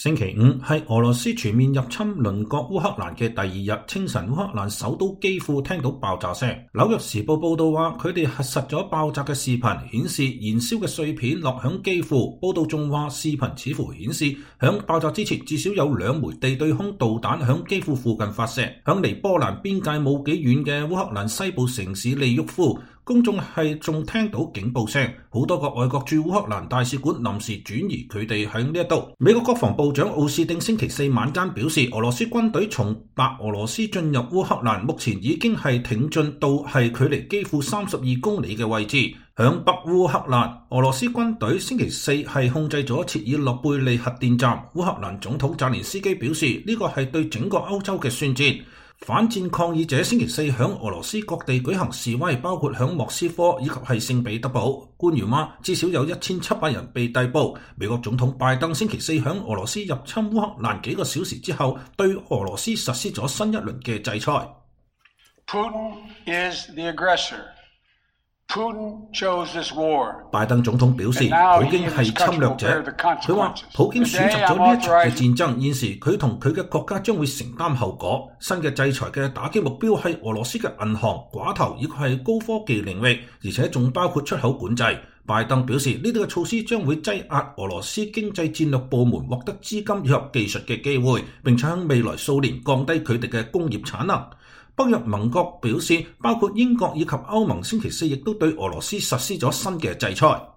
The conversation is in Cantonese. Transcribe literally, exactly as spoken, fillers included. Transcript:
星期五係俄羅斯全面入侵鄰國烏克蘭嘅第二日清晨，烏克蘭首都基輔聽到爆炸聲。紐約時報報道話，佢哋核實咗爆炸嘅視頻，顯示燃燒嘅碎片落響基輔。報道仲話，視頻似乎顯示響爆炸之前至少有兩枚地對空導彈響基輔附近發射。響離波蘭邊界冇幾遠嘅烏克蘭西部城市利沃夫，公眾係仲聽到警報聲，好多個外國駐烏克蘭大使館臨時轉移佢哋喺呢一度。美國國防部長奧斯汀星期四晚間表示，俄羅斯軍隊從白俄羅斯進入烏克蘭，目前已經係挺進到係距離基輔三十二公里嘅位置。響北烏克蘭，俄羅斯軍隊星期四係控制咗切爾諾貝利核電站。烏克蘭總統澤連斯基表示，呢個係對整個歐洲嘅宣戰。反戰抗議者星期四響俄羅斯各地舉行示威，包括響莫斯科以及係聖彼得堡。官員話至少有一千七百人被逮捕。美國總統拜登星期四響俄羅斯入侵烏克蘭幾個小時之後，對俄羅斯實施咗新一輪嘅制裁。 Putin is the aggressor. Putin chose this war. 拜登總統表示，普京係侵略者。佢話普京選擇咗呢一場嘅戰爭，現時佢同佢嘅國家將會承擔後果。新嘅制裁嘅打擊目標係俄羅斯嘅銀行、寡頭以及係高科技領域，而且仲包括出口管制。拜登表示，呢啲嘅措施將會擠壓俄羅斯經濟戰略部門獲得資金以及技術嘅機會，並且喺未來數年降低佢哋嘅工業產能。北約盟國表示，包括英國以及歐盟星期四亦都對俄羅斯實施咗新嘅制裁。